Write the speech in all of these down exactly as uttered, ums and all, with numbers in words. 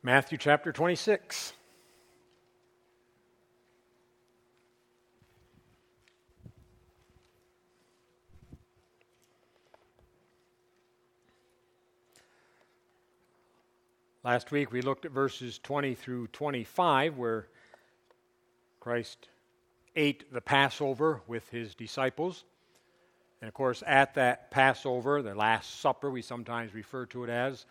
Matthew chapter twenty-six. Last week we looked at verses twenty through twenty-five, where Christ ate the Passover with his disciples. And of course, at that Passover, the Last Supper, we sometimes refer to it as,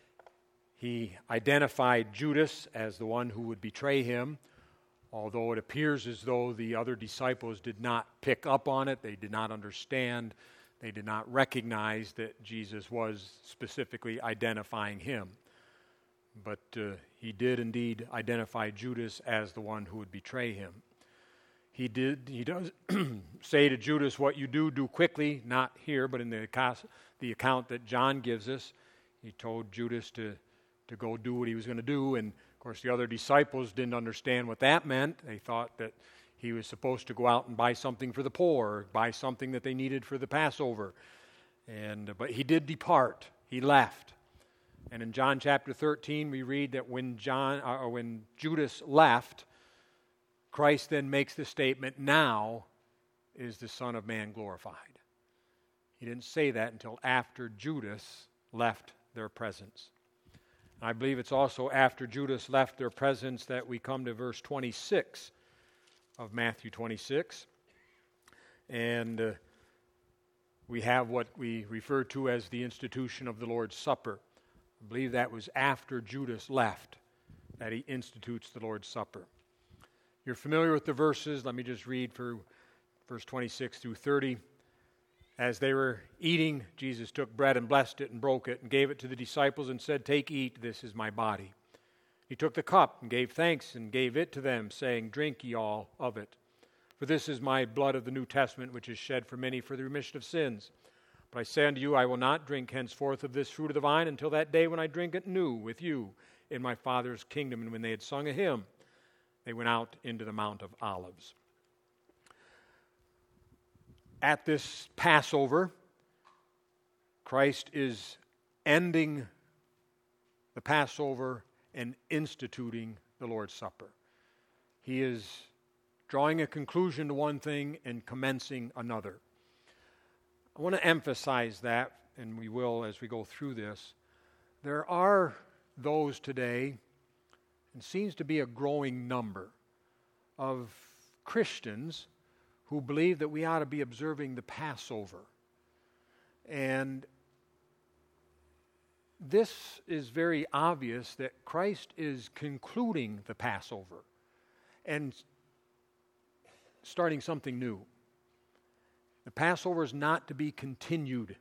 he identified Judas as the one who would betray him, although it appears as though the other disciples did not pick up on it, they did not understand, they did not recognize that Jesus was specifically identifying him. But uh, he did indeed identify Judas as the one who would betray him. He did. He does say to Judas, "What you do, do quickly." Not here, but in the account, the account that John gives us, he told Judas to, to go do what he was going to do. And of course, the other disciples didn't understand what that meant. They thought that he was supposed to go out and buy something for the poor, or buy something that they needed for the Passover. And but he did depart. He left. And in John chapter thirteen, we read that when John or when Judas left, Christ then makes the statement, "Now is the Son of Man glorified." He didn't say that until after Judas left their presence. I believe it's also after Judas left their presence that we come to verse twenty-six of Matthew twenty-six. And uh, we have what we refer to as the institution of the Lord's Supper. I believe that was after Judas left that he institutes the Lord's Supper. You're familiar with the verses. Let me just read for verse twenty-six through thirty. As they were eating, Jesus took bread and blessed it and broke it and gave it to the disciples and said, "Take, eat, this is my body." He took the cup and gave thanks and gave it to them, saying, "Drink ye all of it. For this is my blood of the New Testament, which is shed for many for the remission of sins. But I say unto you, I will not drink henceforth of this fruit of the vine until that day when I drink it new with you in my Father's kingdom." And when they had sung a hymn, they went out into the Mount of Olives. At this Passover, Christ is ending the Passover and instituting the Lord's Supper. He is drawing a conclusion to one thing and commencing another. I want to emphasize that, and we will as we go through this. There are those today, and seems to be a growing number, of Christians who believe that we ought to be observing the Passover. And this is very obvious that Christ is concluding the Passover and starting something new. The Passover is not to be continued.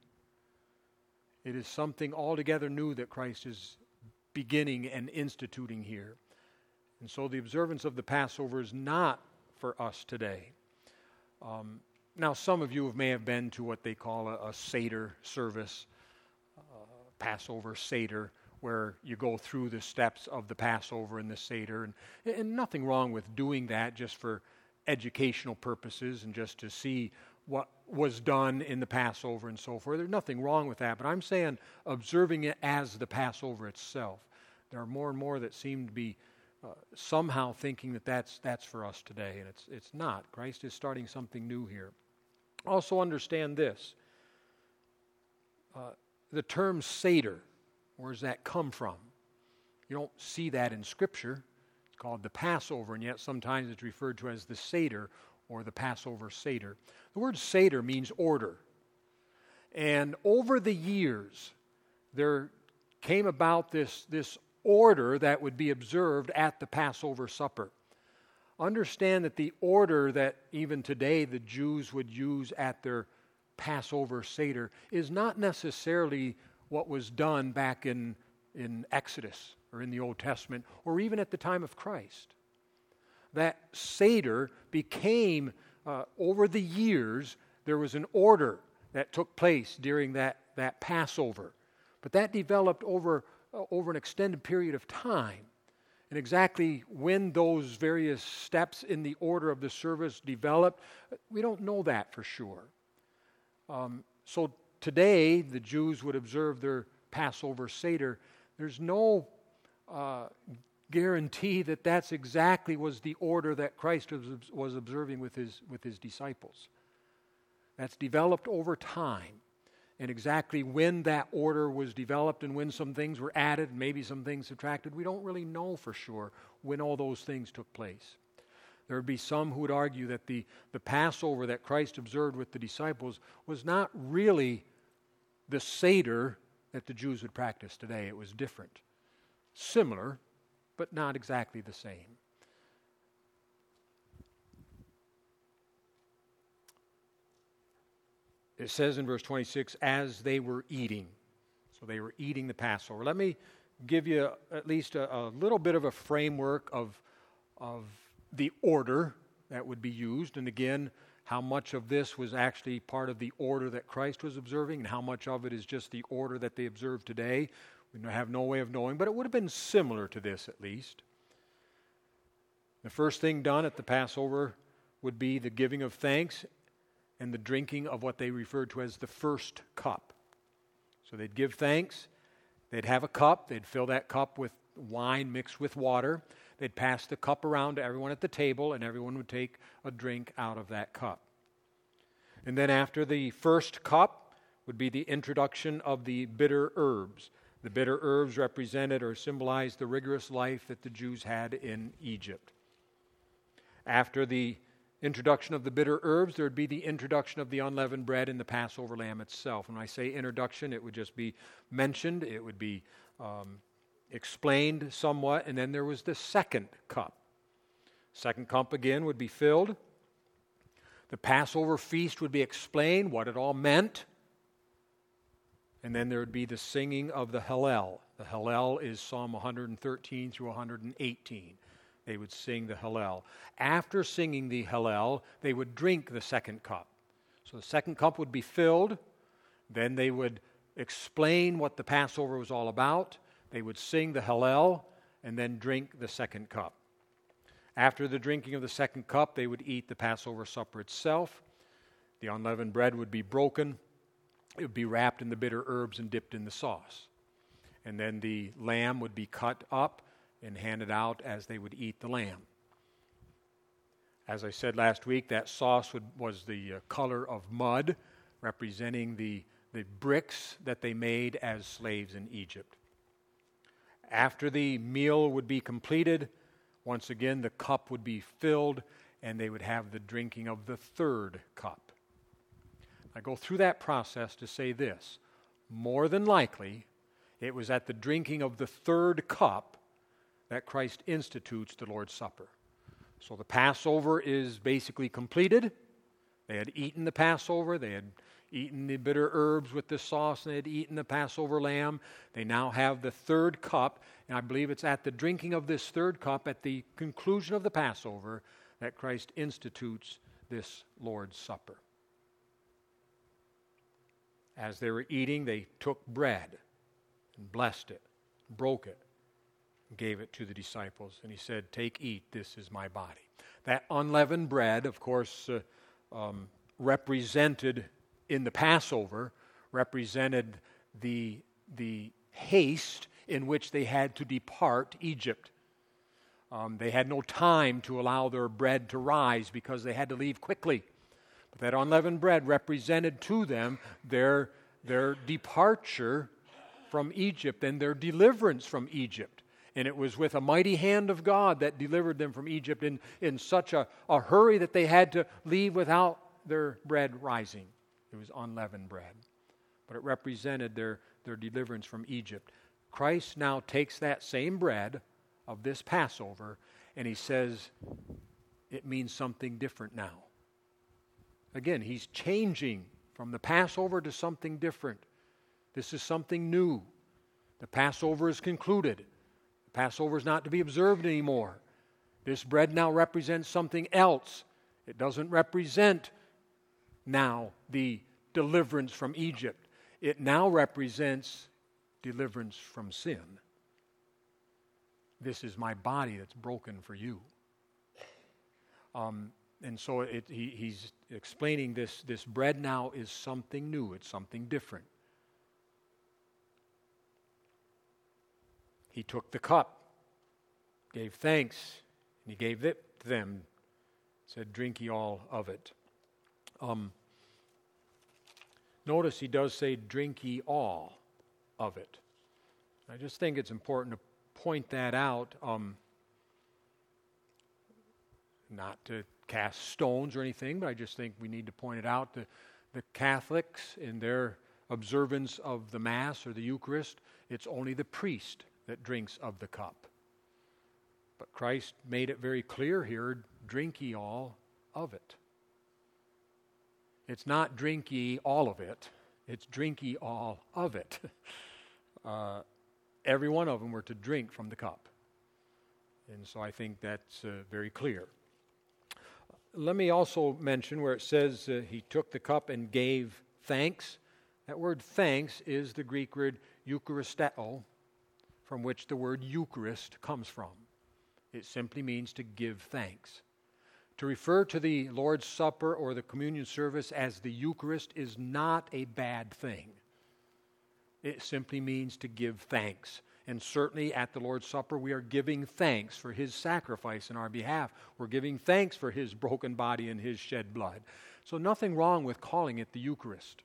It is something altogether new that Christ is beginning and instituting here. And so the observance of the Passover is not for us today. Um, now, some of you may have been to what they call a, a Seder service, uh, Passover Seder, where you go through the steps of the Passover and the Seder. And, and nothing wrong with doing that just for educational purposes and just to see what was done in the Passover and so forth. There's nothing wrong with that, but I'm saying observing it as the Passover itself. There are more and more that seem to be uh, somehow thinking that that's, that's for us today, and it's, it's not. Christ is starting something new here. Also understand this. Uh, the term Seder, where does that come from? You don't see that in Scripture. It's called the Passover, and yet sometimes it's referred to as the Seder or the Passover Seder. The word Seder means order. And over the years, there came about this, this order that would be observed at the Passover supper. Understand that the order that even today the Jews would use at their Passover Seder is not necessarily what was done back in, in Exodus or in the Old Testament or even at the time of Christ. That Seder became, uh, over the years, there was an order that took place during that, that Passover. But that developed over, uh, over an extended period of time. And exactly when those various steps in the order of the service developed, we don't know that for sure. Um, so today, the Jews would observe their Passover Seder. There's no uh, guarantee that that's exactly was the order that Christ was, was observing with his, with his disciples. That's developed over time. And exactly when that order was developed and when some things were added, maybe some things subtracted, we don't really know for sure when all those things took place. There would be some who would argue that the, the Passover that Christ observed with the disciples was not really the Seder that the Jews would practice today. It was different. Similar, but not exactly the same. It says in verse twenty-six, as they were eating. So they were eating the Passover. Let me give you at least a, a little bit of a framework of, of the order that would be used. And again, how much of this was actually part of the order that Christ was observing and how much of it is just the order that they observe today. We have no way of knowing, but it would have been similar to this at least. The first thing done at the Passover would be the giving of thanks and the drinking of what they referred to as the first cup. So they'd give thanks, they'd have a cup, they'd fill that cup with wine mixed with water, they'd pass the cup around to everyone at the table, and everyone would take a drink out of that cup. And then after the first cup would be the introduction of the bitter herbs. The bitter herbs represented or symbolized the rigorous life that the Jews had in Egypt. After the introduction of the bitter herbs, there would be the introduction of the unleavened bread and the Passover lamb itself. When I say introduction, it would just be mentioned, it would be um, explained somewhat, and then there was the second cup. Second cup again would be filled. The Passover feast would be explained, what it all meant. And then there would be the singing of the Hallel. The Hallel is Psalm one thirteen through one eighteen. They would sing the Hallel. After singing the Hallel, they would drink the second cup. So the second cup would be filled. Then they would explain what the Passover was all about. They would sing the Hallel and then drink the second cup. After the drinking of the second cup, they would eat the Passover supper itself. The unleavened bread would be broken. It would be wrapped in the bitter herbs and dipped in the sauce. And then the lamb would be cut up and handed out as they would eat the lamb. As I said last week, that sauce would, was the uh, color of mud, representing the, the bricks that they made as slaves in Egypt. After the meal would be completed, once again the cup would be filled and they would have the drinking of the third cup. I go through that process to say this. More than likely, it was at the drinking of the third cup that Christ institutes the Lord's Supper. So the Passover is basically completed. They had eaten the Passover. They had eaten the bitter herbs with the sauce, and they had eaten the Passover lamb. They now have the third cup, and I believe it's at the drinking of this third cup, at the conclusion of the Passover, that Christ institutes this Lord's Supper. As they were eating, they took bread and blessed it, broke it, and gave it to the disciples. And he said, "Take, eat, this is my body." That unleavened bread, of course, uh, um, represented in the Passover, represented the, the haste in which they had to depart Egypt. Um, they had no time to allow their bread to rise because they had to leave quickly. But that unleavened bread represented to them their, their departure from Egypt and their deliverance from Egypt. And it was with a mighty hand of God that delivered them from Egypt in, in such a, a hurry that they had to leave without their bread rising. It was unleavened bread. But it represented their, their deliverance from Egypt. Christ now takes that same bread of this Passover and he says it means something different now. Again, he's changing from the Passover to something different. This is something new. The Passover is concluded. The Passover is not to be observed anymore. This bread now represents something else. It doesn't represent now the deliverance from Egypt. It now represents deliverance from sin. This is my body that's broken for you. Um, and so it, he, he's explaining this, this bread now is something new. It's something different. He took the cup. gave thanks, and he gave it to them, said, drink ye all of it. Um, notice he does say, drink ye all of it. I just think it's important to point that out, um, not to cast stones or anything, but I just think we need to point it out. The, the Catholics, in their observance of the Mass or the Eucharist, it's only the priest that drinks of the cup. But Christ made it very clear here, drink ye all of it. It's not drink ye all of it, it's drink ye all of it. uh, every one of them were to drink from the cup. And so I think that's uh, very clear. Let me also mention where it says uh, he took the cup and gave thanks. That word thanks is the Greek word eucharisteo, from which the word Eucharist comes from. It simply means to give thanks. To refer to the Lord's Supper or the communion service as the Eucharist is not a bad thing. It simply means to give thanks. And certainly at the Lord's Supper, we are giving thanks for His sacrifice in our behalf. We're giving thanks for His broken body and His shed blood. So nothing wrong with calling it the Eucharist.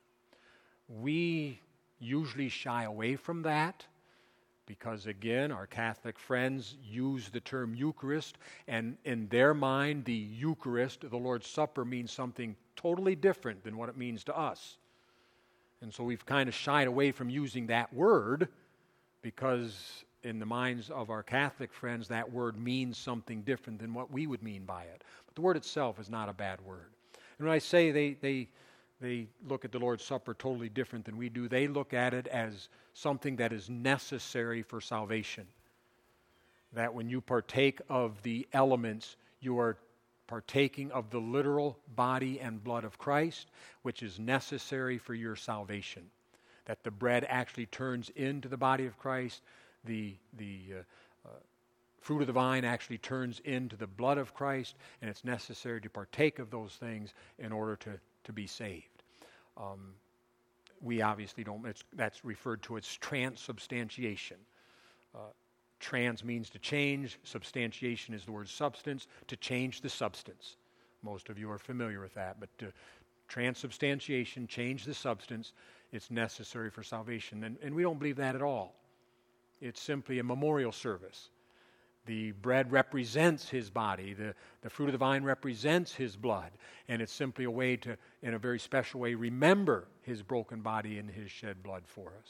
We usually shy away from that because, again, our Catholic friends use the term Eucharist, and in their mind, the Eucharist, the Lord's Supper, means something totally different than what it means to us. And so we've kind of shied away from using that word because in the minds of our Catholic friends, that word means something different than what we would mean by it. But the word itself is not a bad word. And when I say they they they look at the Lord's Supper totally different than we do, they look at it as something that is necessary for salvation. That when you partake of the elements, you are partaking of the literal body and blood of Christ, which is necessary for your salvation. That the bread actually turns into the body of Christ, the, the uh, uh, fruit of the vine actually turns into the blood of Christ, and it's necessary to partake of those things in order to, to be saved. Um, we obviously don't, it's, that's referred to as transubstantiation. Uh, trans means to change, substantiation is the word substance, to change the substance. Most of you are familiar with that, but uh, transubstantiation, change the substance, it's necessary for salvation. And, and we don't believe that at all. It's simply a memorial service. The bread represents His body. The, the fruit of the vine represents His blood. And it's simply a way to, in a very special way, remember His broken body and His shed blood for us.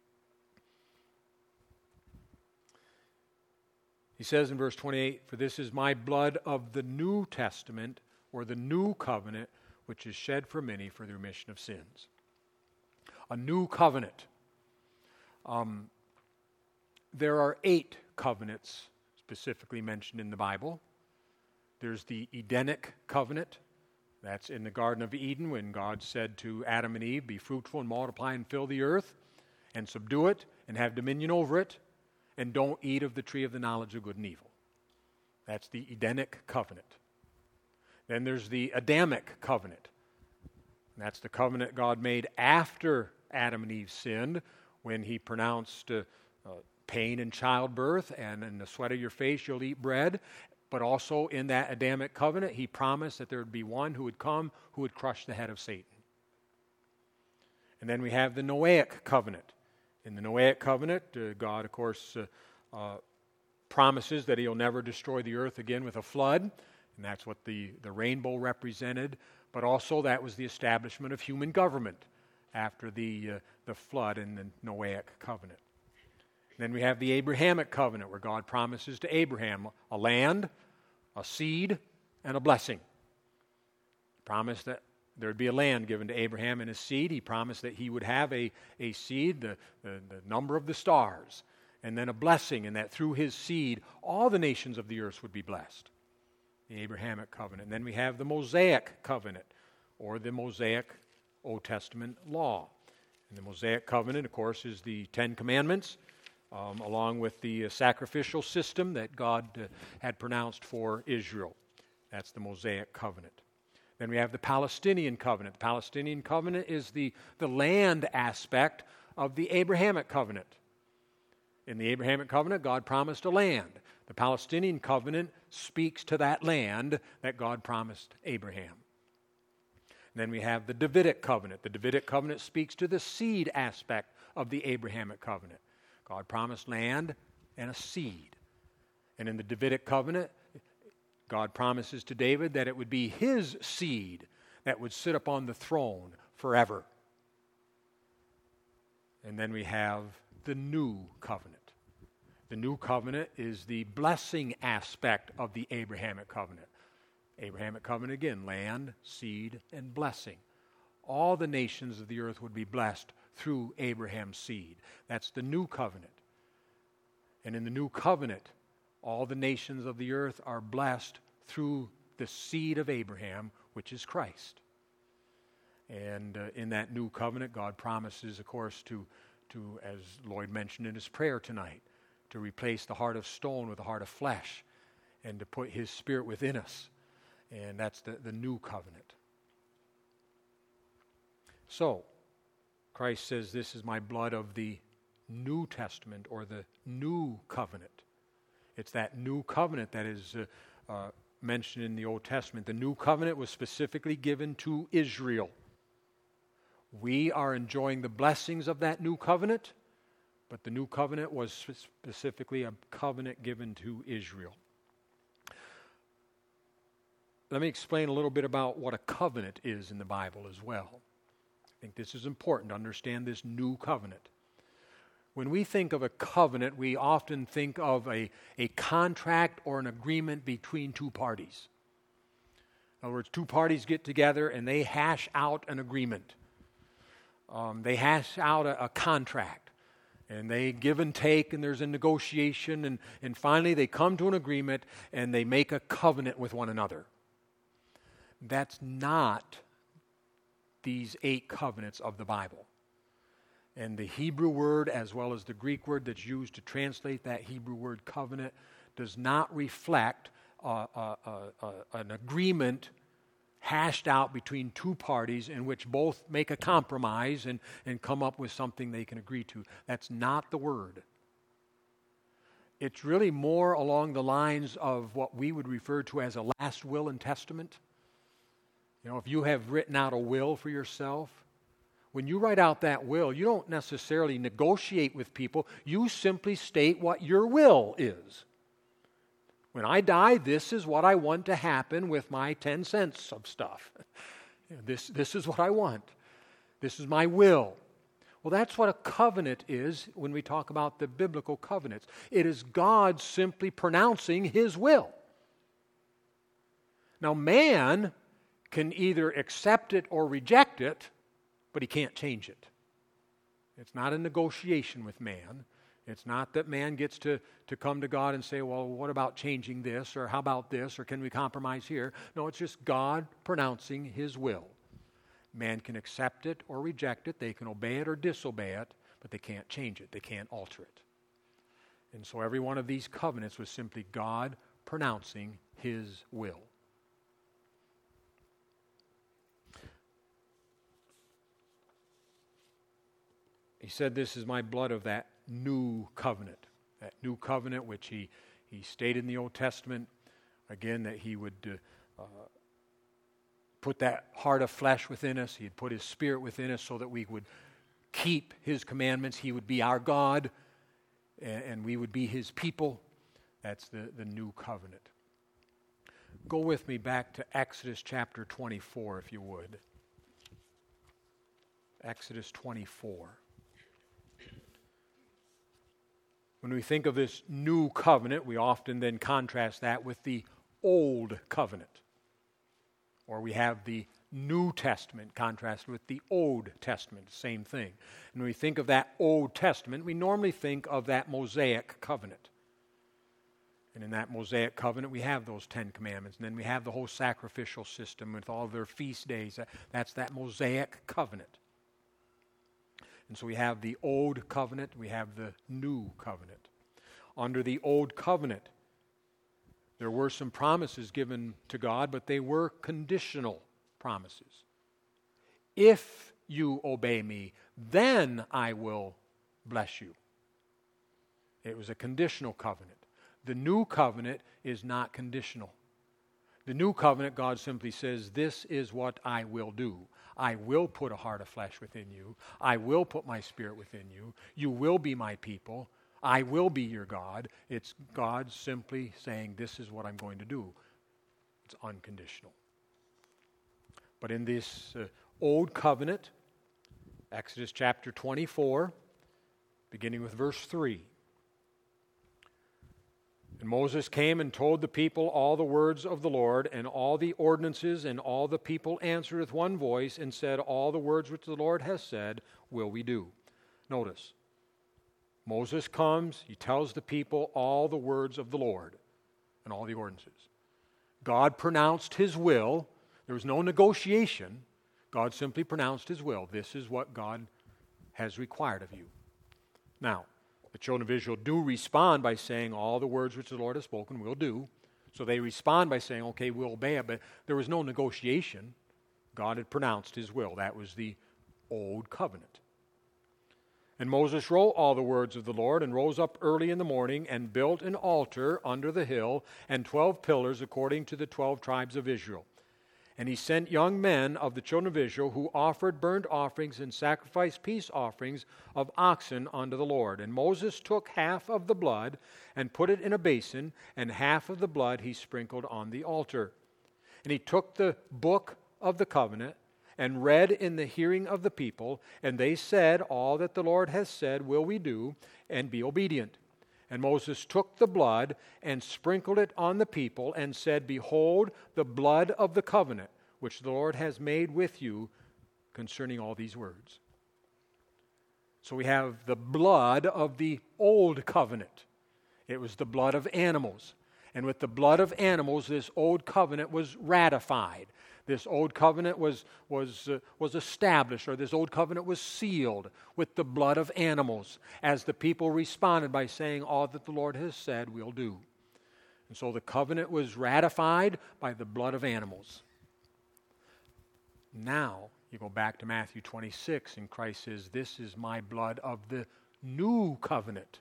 He says in verse twenty-eight, "For this is my blood of the New Testament," or the new covenant, "which is shed for many for the remission of sins." A new covenant. Um, there are eight covenants specifically mentioned in the Bible. There's the Edenic covenant. That's in the Garden of Eden when God said to Adam and Eve, "Be fruitful and multiply and fill the earth and subdue it and have dominion over it, and don't eat of the tree of the knowledge of good and evil." That's the Edenic covenant. Then there's the Adamic covenant. And that's the covenant God made after Adam and Eve sinned, when He pronounced uh, uh, pain in childbirth, and in the sweat of your face you'll eat bread. But also in that Adamic covenant, He promised that there would be one who would come who would crush the head of Satan. And then we have the Noahic covenant. In the Noahic covenant, uh, God, of course, uh, uh, promises that He'll never destroy the earth again with a flood, and that's what the, the rainbow represented. But also that was the establishment of human government after the, uh, the flood in the Noahic covenant. Then we have the Abrahamic covenant, where God promises to Abraham a land, a seed, and a blessing. He promised that there would be a land given to Abraham and his seed. He promised that he would have a, a seed, the, the, the number of the stars, and then a blessing, and that through his seed, all the nations of the earth would be blessed. The Abrahamic covenant. And then we have the Mosaic covenant, or the Mosaic Old Testament law. And the Mosaic covenant, of course, is the Ten Commandments, um, along with the uh, sacrificial system that God uh, had pronounced for Israel. That's the Mosaic covenant. Then we have the Palestinian covenant. The Palestinian covenant is the, the land aspect of the Abrahamic covenant. In the Abrahamic covenant, God promised a land. The Palestinian covenant speaks to that land that God promised Abraham. And then we have the Davidic covenant. The Davidic covenant speaks to the seed aspect of the Abrahamic covenant. God promised land and a seed. And in the Davidic covenant, God promises to David that it would be his seed that would sit upon the throne forever. And then we have the new covenant. The new covenant is the blessing aspect of the Abrahamic covenant. Abrahamic covenant, again, land, seed, and blessing. All the nations of the earth would be blessed through Abraham's seed. That's the new covenant. And in the new covenant, all the nations of the earth are blessed through the seed of Abraham, which is Christ. And uh, in that new covenant, God promises, of course, to, to, as Lloyd mentioned in his prayer tonight, to replace the heart of stone with a heart of flesh and to put his Spirit within us. And that's the, the new covenant. So, Christ says, this is my blood of the New Testament, or the new covenant. It's that new covenant that is uh, uh, mentioned in the Old Testament. The new covenant was specifically given to Israel. We are enjoying the blessings of that new covenant, but the new covenant was specifically a covenant given to Israel. Let me explain a little bit about what a covenant is in the Bible as well. I think this is important to understand this new covenant. When we think of a covenant, we often think of a, a contract or an agreement between two parties. In other words, two parties get together and they hash out an agreement. Um, they hash out a, a contract. And they give and take, and there's a negotiation, and, and finally they come to an agreement, and they make a covenant with one another. That's not these eight covenants of the Bible. And the Hebrew word, as well as the Greek word that's used to translate that Hebrew word covenant, does not reflect uh, uh, uh, uh, an agreement hashed out between two parties in which both make a compromise and, and come up with something they can agree to. That's not the word. It's really more along the lines of what we would refer to as a last will and testament. You know, if you have written out a will for yourself, when you write out that will, you don't necessarily negotiate with people. You simply state what your will is. When I die, this is what I want to happen with my ten cents of stuff. This, this is what I want. This is my will. Well, that's what a covenant is when we talk about the biblical covenants. It is God simply pronouncing his will. Now, man can either accept it or reject it, but he can't change it. It's not a negotiation with man. It's not that man gets to, to come to God and say, well, what about changing this, or how about this, or can we compromise here? No, it's just God pronouncing his will. Man can accept it or reject it. They can obey it or disobey it, but they can't change it. They can't alter it. And so every one of these covenants was simply God pronouncing his will. He said, this is my blood of that new covenant. That new covenant which he, he stated in the Old Testament, again, that he would uh, uh, put that heart of flesh within us. He'd put his Spirit within us so that we would keep his commandments. He would be our God, and, and we would be his people. That's the, the new covenant. Go with me back to Exodus chapter twenty-four, if you would. Exodus twenty-four. When we think of this new covenant, we often then contrast that with the Old Covenant. Or we have the New Testament contrasted with the Old Testament, same thing. And when we think of that Old Testament, we normally think of that Mosaic covenant. And in that Mosaic covenant, we have those Ten Commandments. And then we have the whole sacrificial system with all of their feast days. That's that Mosaic covenant. And so we have the Old Covenant, we have the New Covenant. Under the Old Covenant, there were some promises given to God, but they were conditional promises. If you obey me, then I will bless you. It was a conditional covenant. The new covenant is not conditional. The new covenant, God simply says, this is what I will do. I will put a heart of flesh within you. I will put my Spirit within you. You will be my people. I will be your God. It's God simply saying, this is what I'm going to do. It's unconditional. But in this uh, old covenant, Exodus chapter twenty-four, beginning with verse three. And Moses came and told the people all the words of the Lord and all the ordinances, and all the people answered with one voice and said, all the words which the Lord has said will we do. Notice, Moses comes, he tells the people all the words of the Lord and all the ordinances. God pronounced his will. There was no negotiation. God simply pronounced his will. This is what God has required of you. Now, the children of Israel do respond by saying, all the words which the Lord has spoken we'll do. So they respond by saying, okay, we'll obey it. But there was no negotiation. God had pronounced his will. That was the old covenant. And Moses wrote all the words of the Lord and rose up early in the morning and built an altar under the hill and twelve pillars according to the twelve tribes of Israel. And he sent young men of the children of Israel who offered burnt offerings and sacrificed peace offerings of oxen unto the Lord. And Moses took half of the blood and put it in a basin, and half of the blood he sprinkled on the altar. And he took the book of the covenant and read in the hearing of the people, and they said, all that the Lord has said will we do, and be obedient. And Moses took the blood and sprinkled it on the people and said, behold, the blood of the covenant which the Lord has made with you concerning all these words. So we have the blood of the old covenant. It was the blood of animals. And with the blood of animals, this old covenant was ratified. This old covenant was, was, uh, was established, or this old covenant was sealed with the blood of animals, as the people responded by saying, all that the Lord has said we'll do. And so the covenant was ratified by the blood of animals. Now, you go back to Matthew twenty-six, and Christ says, this is my blood of the new covenant.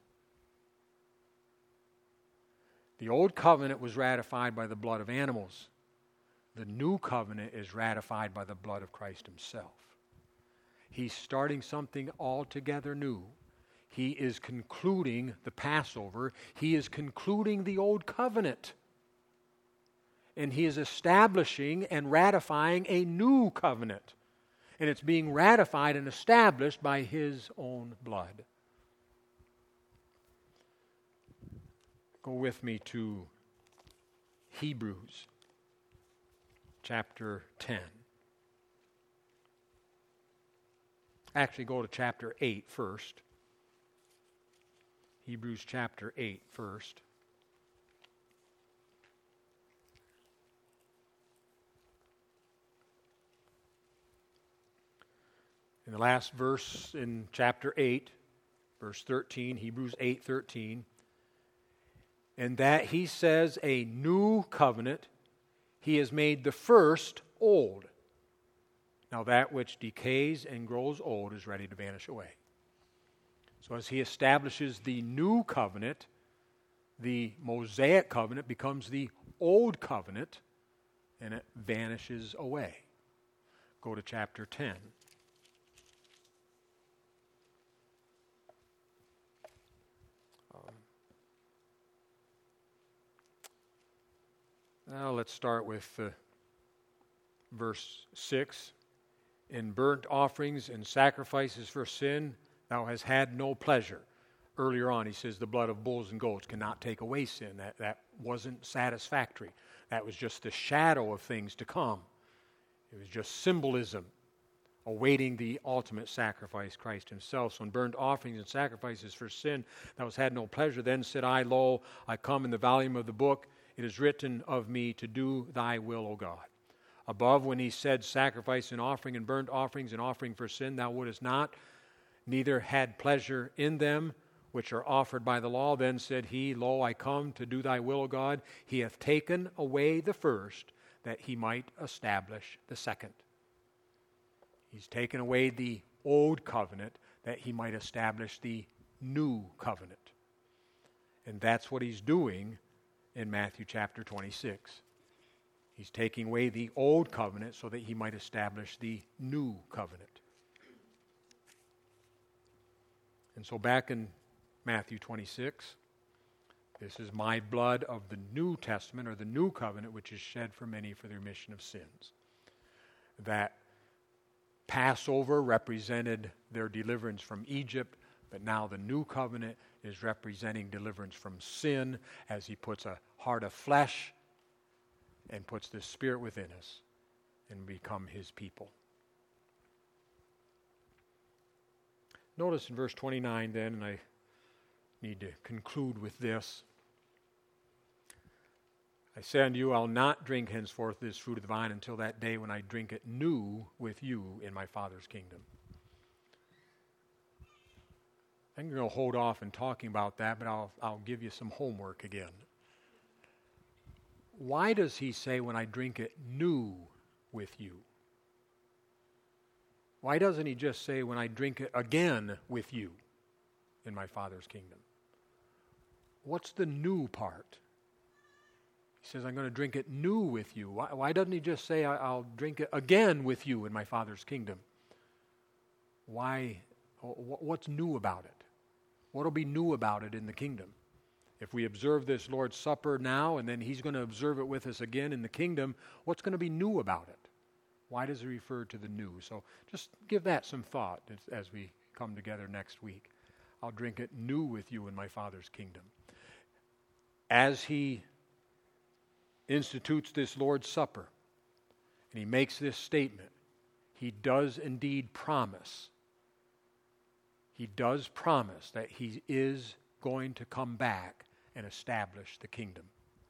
The old covenant was ratified by the blood of animals. The new covenant is ratified by the blood of Christ himself. He's starting something altogether new. He is concluding the Passover. He is concluding the old covenant. And he is establishing and ratifying a new covenant. And it's being ratified and established by his own blood. Go with me to Hebrews chapter ten. Actually, go to chapter eight first. Hebrews chapter eight first. In the last verse in chapter eight, verse thirteen, Hebrews eight thirteen, and that he says a new covenant, he has made the first old. Now that which decays and grows old is ready to vanish away. So as he establishes the new covenant, the Mosaic covenant becomes the old covenant, and it vanishes away. Go to chapter ten. Now let's start with uh, verse six. In burnt offerings and sacrifices for sin, thou hast had no pleasure. Earlier on, he says the blood of bulls and goats cannot take away sin. That, that wasn't satisfactory. That was just the shadow of things to come. It was just symbolism awaiting the ultimate sacrifice, Christ himself. So in burnt offerings and sacrifices for sin, thou hast had no pleasure. Then said I, lo, I come in the volume of the book. It is written of me to do thy will, O God. Above, when he said sacrifice and offering and burnt offerings and offering for sin, thou wouldest not, neither had pleasure in them which are offered by the law. Then said he, lo, I come to do thy will, O God. He hath taken away the first, that he might establish the second. He's taken away the old covenant, that he might establish the new covenant. And And that's what he's doing in Matthew chapter twenty-six. He's taking away the old covenant so that he might establish the new covenant. And so back in Matthew twenty-six, this is my blood of the New Testament, or the new covenant, which is shed for many for the remission of sins. That Passover represented their deliverance from Egypt, but now the new covenant is representing deliverance from sin as he puts a heart of flesh and puts the Spirit within us and become his people. Notice in verse twenty-nine then, and I need to conclude with this. I say unto you, I'll not drink henceforth this fruit of the vine until that day when I drink it new with you in my Father's kingdom. I'm going to hold off in talking about that, but I'll, I'll give you some homework again. Why does he say, when I drink it new with you? Why doesn't he just say, when I drink it again with you in my Father's kingdom? What's the new part? He says, I'm going to drink it new with you. Why, why doesn't he just say, I'll drink it again with you in my Father's kingdom? Why? What's new about it? What will be new about it in the kingdom? If we observe this Lord's Supper now, and then he's going to observe it with us again in the kingdom, what's going to be new about it? Why does he refer to the new? So just give that some thought as, as we come together next week. I'll drink it new with you in my Father's kingdom. As he institutes this Lord's Supper, and he makes this statement, he does indeed promise. He does promise that he is going to come back and establish the kingdom.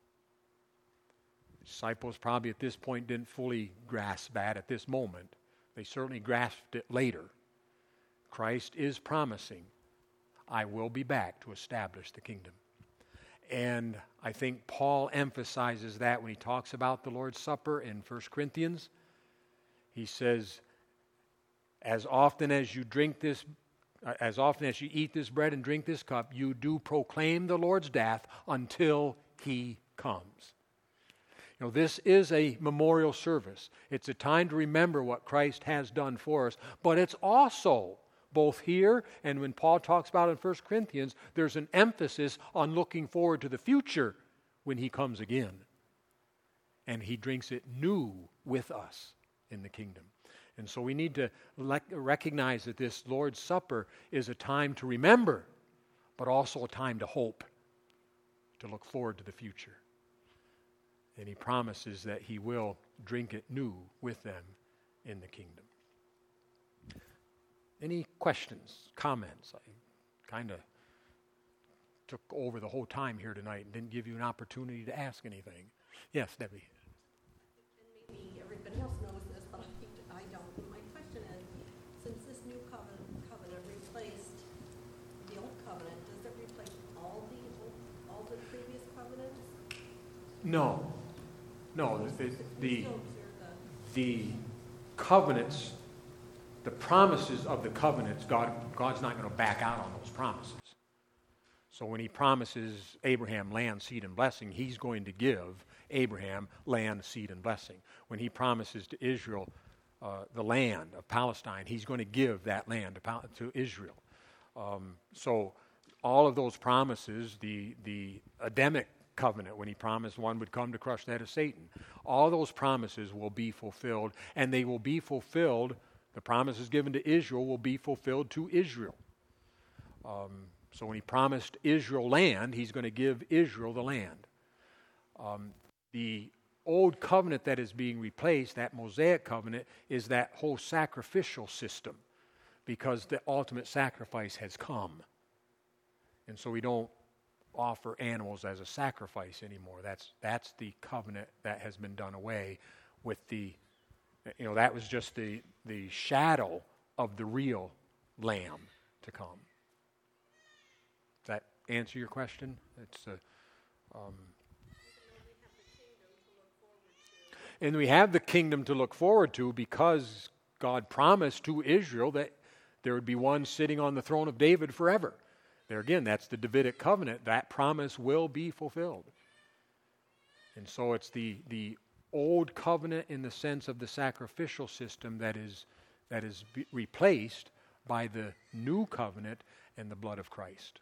Disciples probably at this point didn't fully grasp that at this moment. They certainly grasped it later. Christ is promising, I will be back to establish the kingdom. And I think Paul emphasizes that when he talks about the Lord's Supper in First Corinthians. He says, as often as you drink this, as often as you eat this bread and drink this cup, you do proclaim the Lord's death until he comes. You know, this is a memorial service. It's a time to remember what Christ has done for us, but it's also, both here and when Paul talks about it in First Corinthians, there's an emphasis on looking forward to the future when he comes again. And he drinks it new with us in the kingdom. And so we need to le- recognize that this Lord's Supper is a time to remember, but also a time to hope, to look forward to the future. And he promises that he will drink it new with them in the kingdom. Any questions, comments? I kind of took over the whole time here tonight and didn't give you an opportunity to ask anything. Yes, Debbie. And maybe everybody else knows this, but I, I don't. My question is, since this new covenant, covenant replaced the old covenant, does it replace all the all the previous covenants? No. No, the, the, the covenants, the promises of the covenants, God, God's not going to back out on those promises. So when he promises Abraham land, seed, and blessing, he's going to give Abraham land, seed, and blessing. When he promises to Israel uh, the land of Palestine, he's going to give that land to, Pal- to Israel. Um, so all of those promises, the, the Adamic covenant, when he promised one would come to crush the head of Satan, all those promises will be fulfilled, and they will be fulfilled. The promises given to Israel will be fulfilled to Israel. Um, so when he promised Israel land, he's going to give Israel the land. Um, the old covenant that is being replaced, that Mosaic covenant, is that whole sacrificial system, because the ultimate sacrifice has come. And so we don't offer animals as a sacrifice anymore. That's that's the covenant that has been done away with. The, you know, that was just the the shadow of the real lamb to come. Does that answer your question? It's a, um, and we have the kingdom to look forward to, because God promised to Israel that there would be one sitting on the throne of David forever. There again, that's the Davidic covenant. That promise will be fulfilled. And so it's the, the old covenant in the sense of the sacrificial system that is, that is be replaced by the new covenant and the blood of Christ.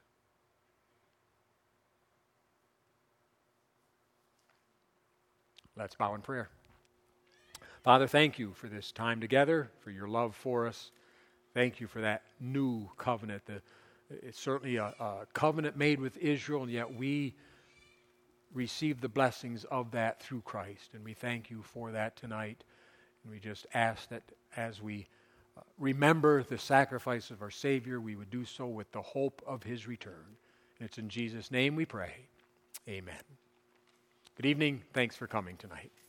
Let's bow in prayer. Father, thank you for this time together, for your love for us. Thank you for that new covenant. The, it's certainly a, a covenant made with Israel, and yet we receive the blessings of that through Christ. And we thank you for that tonight. And we just ask that as we uh, remember the sacrifice of our Savior, we would do so with the hope of his return. And it's in Jesus' name we pray. Amen. Good evening. Thanks for coming tonight.